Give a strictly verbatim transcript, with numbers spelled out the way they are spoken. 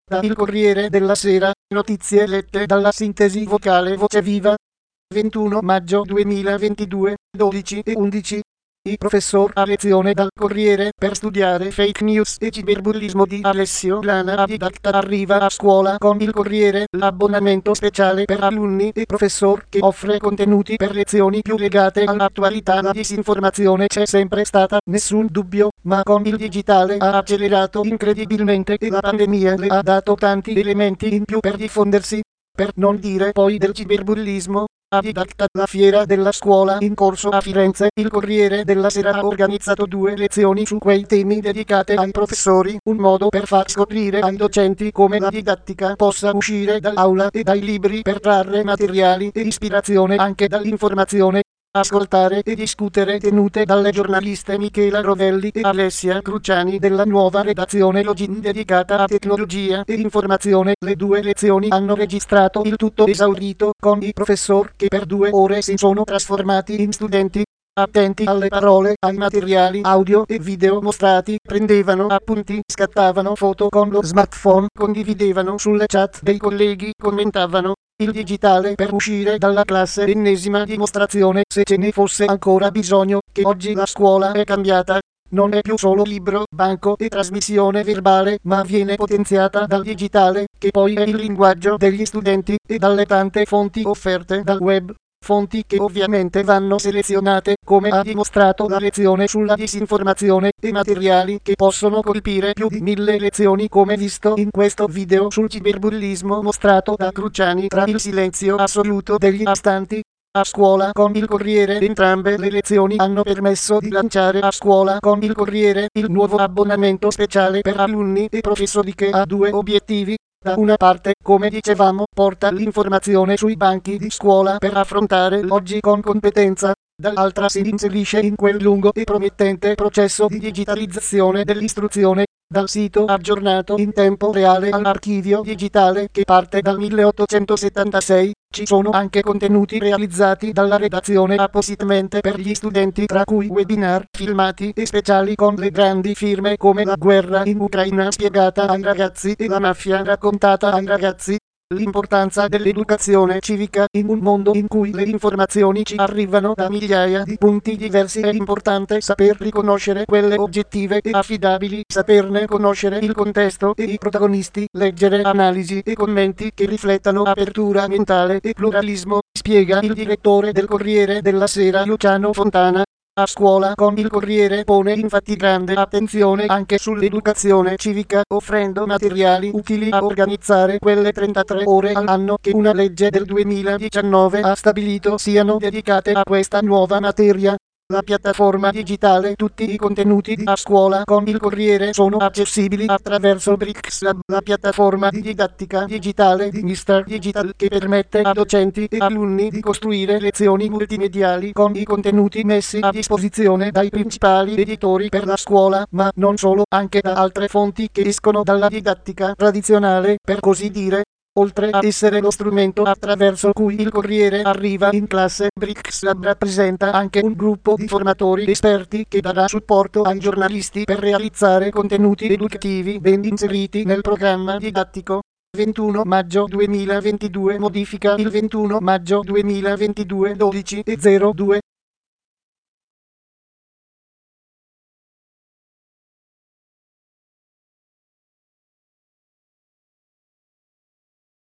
Da Il Corriere della Sera, notizie lette dalla sintesi vocale Voce Viva. ventuno maggio duemilaventidue, dodici e undici. Il professor a lezione dal Corriere per studiare fake news e ciberbullismo di Alessio Lana Didatta arriva a scuola con Il Corriere, l'abbonamento speciale per alunni e professor che offre contenuti per lezioni più legate all'attualità. La disinformazione c'è sempre stata, nessun dubbio, ma con il digitale ha accelerato incredibilmente e la pandemia le ha dato tanti elementi in più per diffondersi. Per non dire poi del ciberbullismo. A Didatta, la fiera della scuola in corso a Firenze, Il Corriere della Sera ha organizzato due lezioni su quei temi dedicate ai professori, un modo per far scoprire ai docenti come la didattica possa uscire dall'aula e dai libri per trarre materiali e ispirazione anche dall'informazione. Ascoltare e discutere tenute dalle giornaliste Michela Rovelli e Alessia Cruciani della nuova redazione Login dedicata a tecnologia e informazione. Le due lezioni hanno registrato il tutto esaurito con i professor che per due ore si sono trasformati in studenti. Attenti alle parole, ai materiali audio e video mostrati, prendevano appunti, scattavano foto con lo smartphone, condividevano sulle chat dei colleghi, commentavano. Il digitale per uscire dalla classe, ennesima dimostrazione, se ce ne fosse ancora bisogno, che oggi la scuola è cambiata. Non è più solo libro, banco e trasmissione verbale, ma viene potenziata dal digitale, che poi è il linguaggio degli studenti, e dalle tante fonti offerte dal web. Fonti che ovviamente vanno selezionate, come ha dimostrato la lezione sulla disinformazione, e materiali che possono colpire più di mille lezioni come visto in questo video sul ciberbullismo mostrato da Cruciani tra il silenzio assoluto degli astanti. A scuola con Il Corriere. Entrambe le lezioni hanno permesso di lanciare a scuola con Il Corriere il nuovo abbonamento speciale per alunni e professori che ha due obiettivi. Da una parte, come dicevamo, porta l'informazione sui banchi di scuola per affrontare l'oggi con competenza, dall'altra si inserisce in quel lungo e promettente processo di digitalizzazione dell'istruzione, dal sito aggiornato in tempo reale all'archivio digitale che parte dal milleottocentosettantasei. Ci sono anche contenuti realizzati dalla redazione appositamente per gli studenti, tra cui webinar, filmati e speciali con le grandi firme come La guerra in Ucraina spiegata ai ragazzi e La mafia raccontata ai ragazzi. L'importanza dell'educazione civica in un mondo in cui le informazioni ci arrivano da migliaia di punti diversi. È importante saper riconoscere quelle oggettive e affidabili, saperne conoscere il contesto e i protagonisti, leggere analisi e commenti che riflettano apertura mentale e pluralismo, spiega il direttore del Corriere della Sera Luciano Fontana. A scuola con Il Corriere pone infatti grande attenzione anche sull'educazione civica, offrendo materiali utili a organizzare quelle trentatré ore all'anno che una legge del duemiladiciannove ha stabilito siano dedicate a questa nuova materia. La piattaforma digitale. Tutti i contenuti di A Scuola con Il Corriere sono accessibili attraverso Brixlab, la piattaforma di didattica digitale di mister Digital che permette a docenti e alunni di costruire lezioni multimediali con i contenuti messi a disposizione dai principali editori per la scuola, ma non solo, anche da altre fonti che escono dalla didattica tradizionale, per così dire. Oltre a essere lo strumento attraverso cui Il Corriere arriva in classe, Brixlab rappresenta anche un gruppo di formatori esperti che darà supporto ai giornalisti per realizzare contenuti educativi ben inseriti nel programma didattico. ventuno maggio duemilaventidue. Modifica il ventuno maggio duemilaventidue, dodici e zero due.